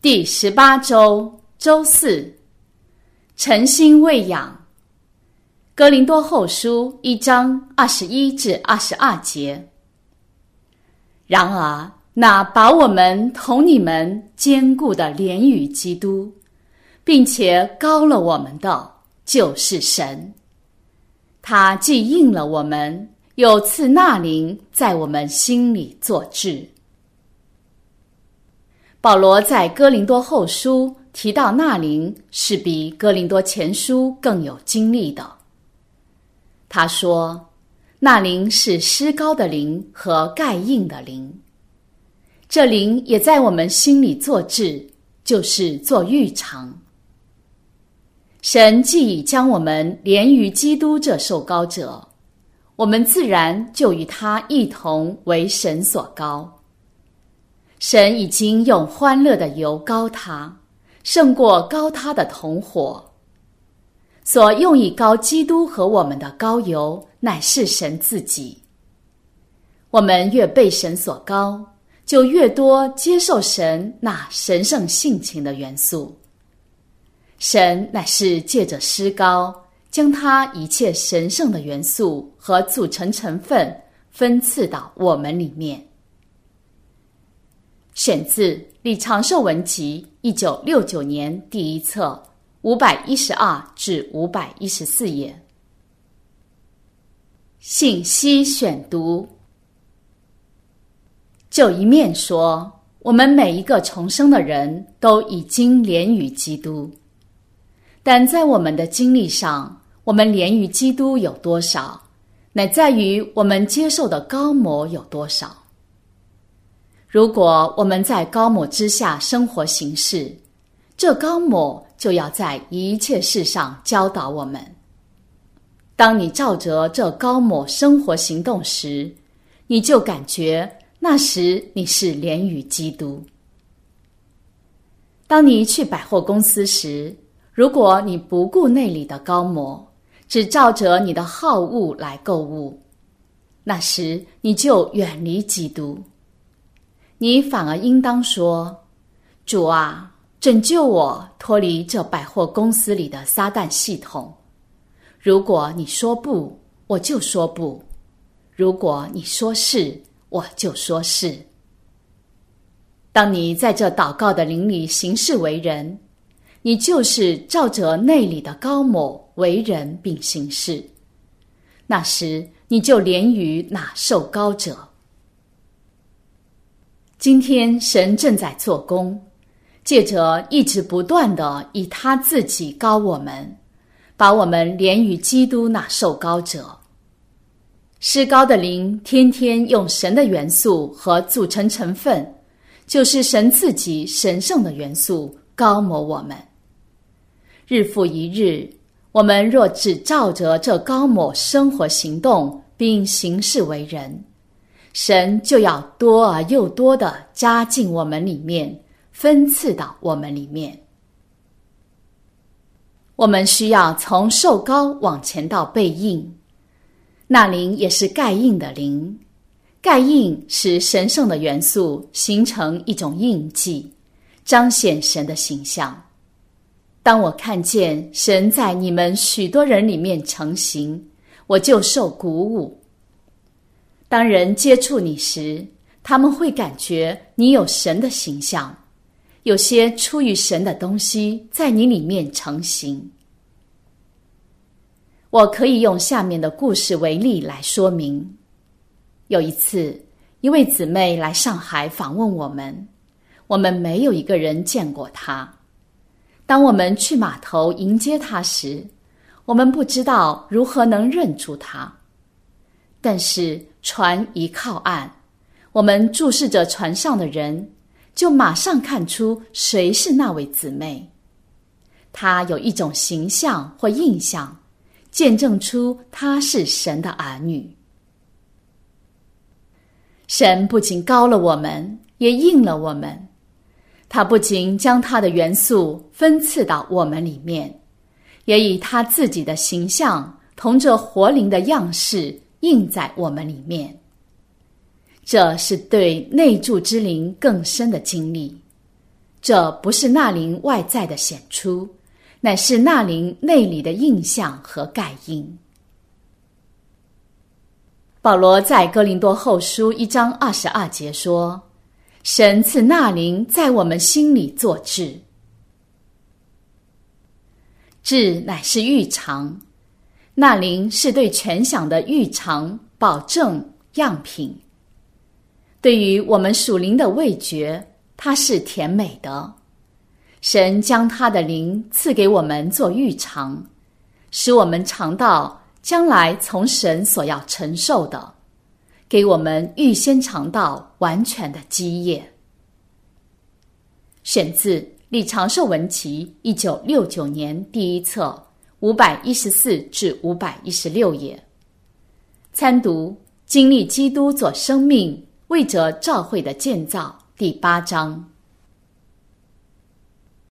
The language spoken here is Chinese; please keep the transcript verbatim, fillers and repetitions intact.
第十八周周四，诚心喂养。哥林多后书一章二十一至二十二节。然而，那把我们同你们坚固的连于基督，并且膏了我们的，就是神。他既应了我们，又赐那灵在我们心里作质。保罗在哥林多后书提到那灵是比哥林多前书更有经历的。他说，那灵是施膏的灵和盖印的灵，这灵也在我们心里作质，就是做预尝。神既已将我们连于基督这受膏者，我们自然就与他一同为神所膏。神已经用欢乐的油膏他，胜过膏他的同伙。所用以膏基督和我们的膏油，乃是神自己。我们越被神所膏，就越多接受神那神圣性情的元素。神乃是借着施膏，将他一切神圣的元素和组成成分分赐到我们里面。选自李长寿文集一九六九年第一册五百一十二至五百一十四页。信息选读。就一面说，我们每一个重生的人都已经连于基督，但在我们的经历上，我们连于基督有多少，乃在于我们接受的膏抹有多少。如果我们在膏抹之下生活行事，这膏抹就要在一切事上教导我们。当你照着这膏抹生活行动时，你就感觉那时你是连于基督。当你去百货公司时，如果你不顾内里的膏抹，只照着你的好恶来购物，那时你就远离基督。你反而应当说，主啊，拯救我脱离这百货公司里的撒旦系统。如果你说不，我就说不；如果你说是，我就说是。当你在这祷告的灵里行事为人，你就是照着内里的膏抹为人并行事，那时你就连于那受膏者。今天神正在做工，借着一直不断地以他自己膏我们，把我们连于基督那受膏者。施膏的灵天天用神的元素和组成成分，就是神自己神圣的元素膏抹我们。日复一日，我们若只照着这膏抹生活行动并行事为人，神就要多而又多地加进我们里面，分赐到我们里面。我们需要从受膏往前到被印，那灵也是盖印的灵。盖印使神圣的元素形成一种印记，彰显神的形象。当我看见神在你们许多人里面成形，我就受鼓舞。当人接触你时，他们会感觉你有神的形象，有些出于神的东西在你里面成形。我可以用下面的故事为例来说明。有一次，一位姊妹来上海访问我们，我们没有一个人见过她。当我们去码头迎接她时，我们不知道如何能认出她。但是船一靠岸，我们注视着船上的人，就马上看出谁是那位姊妹。她有一种形象或印象，见证出她是神的儿女。神不仅膏了我们，也印了我们。他不仅将他的元素分赐到我们里面，也以他自己的形象同着活灵的样式印在我们里面。这是对内住之灵更深的经历。 这不是那灵外在的显出，乃是那灵内里的印象和盖印。保罗在哥林多后书一章二十二节说，神赐那灵在我们心里作质。质乃是预尝，那灵是对全享的预尝、保证、样品。对于我们属灵的味觉，它是甜美的。神将他的灵赐给我们做预尝，使我们尝到将来从神所要承受的，给我们预先尝到完全的基业。选自李长寿文集一九六九年第一册五百一十四至五百一十六页。参读经历基督做生命为着教会的建造第八章。